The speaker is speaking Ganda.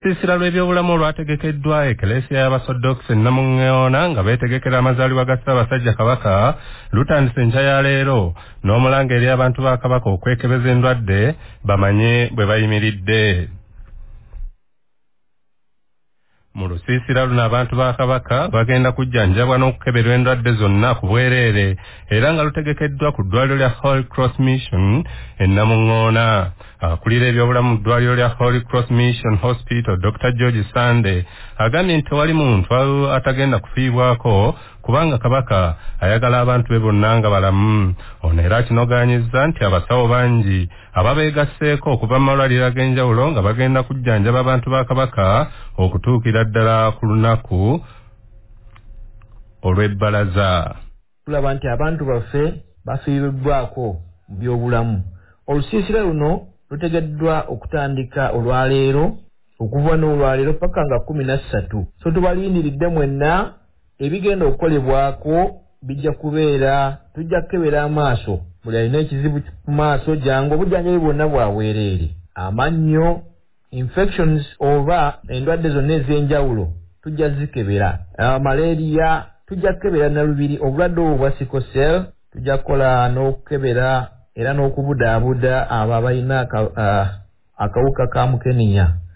Olusiisira lw'ebyobulamu olwategekeddwa Eklesiya y'Abasoddokisi Namungoona nga beetegekera amazaalibwa ga Ssaabasajja Kabaka lutandise enkya ya leero n'omulanga eri abantu ba Kabaka okwekebeza endwadde bamanye bwe bayimiridde. Mu lusiisira luno abantu ba Kabaka bagenda kujjanjabwa n'okukeberwa endwadde zonna ku bwereere era nga lutegekeddwa ku ddwaliro lya Holy Cross Mission e Namungoona. Akulira ebyobulamu mu ddwaliro lya Holy Cross Mission Hospital Dr. George Sande agambye nti tewali muntu atagenda kufiibwako kubanga Kabaka ayagala abantu be bonna nga balamu. Ono era kinogaanyizza nti abasawo bangi ababeegasseeko okuva mu malwaliro ag'enjawulo nga bagenda kujjanjaba abantu ba Kabaka okutuukira ddala ku lunaku olw'ebbalaza. Tulaba nti abantu baffe bafiiriddwako mu byobulamu. Olusiisira luno lutegeddwa okutandika olwaleero okuva n'olwaleero paka nga 13. So tubalindiridde mwenna ebigenda okukolebwako bijja kubeera tujja kukebera amaaso buli alina ekizibu ku maaso jangu obujjanjabi bwonna bwaweereere. Amannyo infections oba endwadde zonna ez'enjawulo tujja zikebera. Malaria tujja kukebera na lubiri. Obulwadde obwo bwa sickle cell tujja kukola n'okukebera era n'okubudaabuda abo abalina akawuka ka mukeniya.